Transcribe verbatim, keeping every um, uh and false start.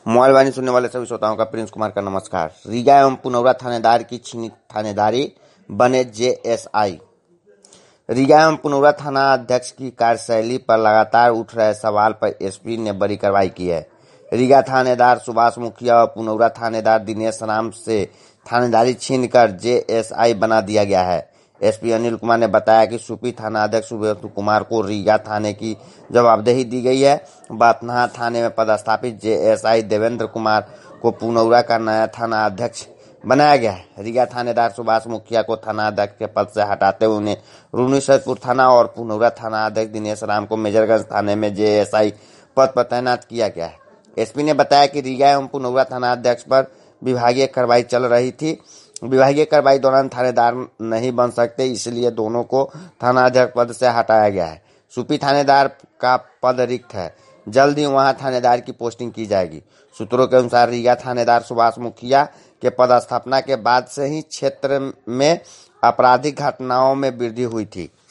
Mobile वाणी सुनने वाले सभी श्रोताओं का प्रिंस कुमार का नमस्कार। रीगा एवं पुनौरा थानेदार की छीनी थानेदारी, बने जेएसआई। रीगा एवं पुनौरा थाना अध्यक्ष की कार्यशैली पर लगातार उठ रहे सवाल पर एसपी ने बड़ी कार्रवाई की है। रीगा थानेदार सुभाष मुखिया और पुनौरा थानेदार दिनेश राम से थानेदारी छीनकर जेएसआई बना दिया गया है। एसपी अनिल कुमार ने बताया कि सुपी थाना अध्यक्ष सुबेंदु कुमार को रीगा थाने की जवाबदेही दी गई है। बातनहा थाने में पदस्थापित जेएसआई देवेंद्र कुमार को पुनौरा का नया थाना अध्यक्ष बनाया गया है। रीगा थानेदार सुभाष मुखिया को थाना अध्यक्ष के पद से हटाते हुए उन्हें रूनीसैदपुर थाना और पुनौरा थाना अध्यक्ष दिनेश राम को मेजरगंज थाने में जेएसआई पद पर तैनात किया गया है। एसपी ने बताया कि रीगा एवं पुनौरा थाना अध्यक्ष पर विभागीय कार्रवाई चल रही थी। विभागीय कार्रवाई दौरान थानेदार नहीं बन सकते, इसलिए दोनों को थाना अध्यक्ष पद से हटाया गया है। सुपी थानेदार का पद रिक्त है, जल्द ही वहां थानेदार की पोस्टिंग की जाएगी। सूत्रों के अनुसार रीगा थानेदार सुभाष मुखिया के पदस्थापना के बाद से ही क्षेत्र में आपराधिक घटनाओं में वृद्धि हुई थी।